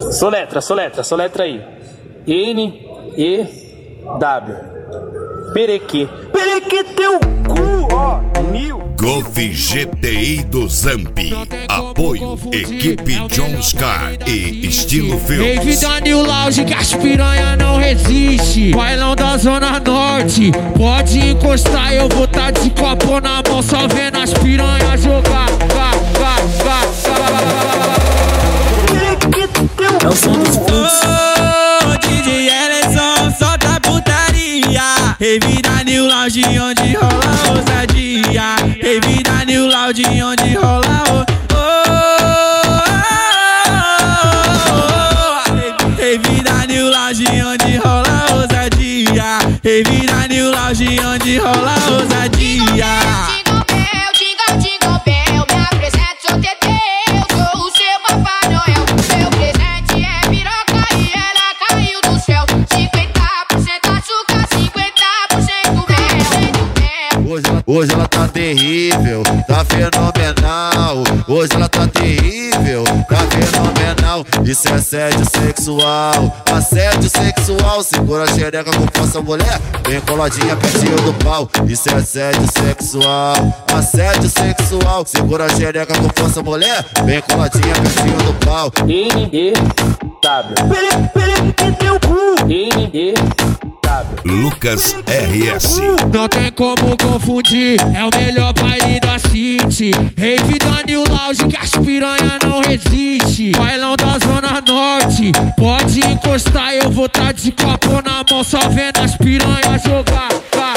Soletra aí. N-E-W. Perequê. Perequê teu cu, ó. Nil. Golf GTI do Zamp. Apoio Equipe Jones Car e Estilo Filmes. Rave da New Lounge que as piranha não resiste. Bailão da Zona Norte, pode encostar, eu vou tá de copo na mão, só vendo as piranhas jogar. É o som dos fluxos. DJ Ellison, solta putaria. Rave da New Lounge onde rola ousadia. Rave da New Lounge onde rola Rave da New Lounge onde rola ousadia. Rave da New Lounge onde rola ousadia. Hoje ela tá terrível, tá fenomenal. Hoje ela tá terrível, tá fenomenal. Isso é assédio sexual, assédio sexual. Segura a xereca com força, mulher, bem coladinha pertinho do pau. Isso é assédio sexual, assédio sexual. Segura a xereca com força, mulher, bem coladinha pertinho do pau. N-E-W. Perequê teu cu. N-E-W. Lucas RS. Não tem como confundir, é o melhor baile da City. Rave da New Lounge que as piranha não resiste. Bailão da Zona Norte, pode encostar, eu vou tá de copo na mão, só vendo as piranhas jogar.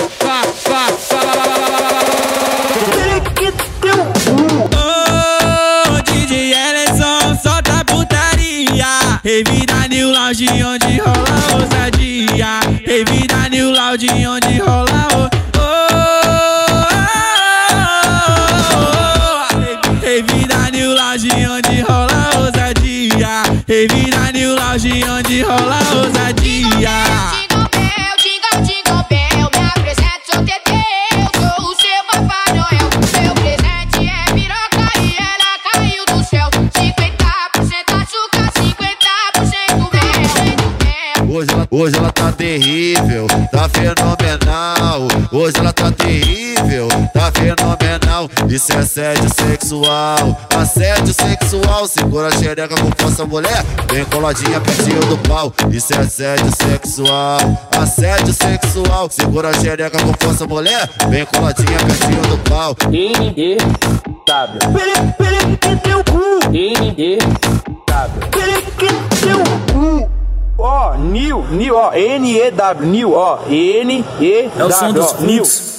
DJ Ellison, solta putaria. Rave da New Lounge onde rola ousadia. Rave da New Lounge onde rola Rave da New Lounge onde rola ousadia. Rave da New Lounge onde rola ousadia. Hoje ela tá terrível, tá fenomenal. Hoje ela tá terrível, tá fenomenal. Isso é assédio sexual, assédio sexual. Segura a xereca com força, mulher, bem coladinha pertinho do pau. Isso é assédio sexual, assédio sexual. Segura a xereca com força, mulher, bem coladinha pertinho do pau. N-E-W. Perequê teu cu. N-E-W. Perequê teu cu. Ó, Nil, ó, N-E-W, Nil, ó, N-E-W, é o som dos Nil.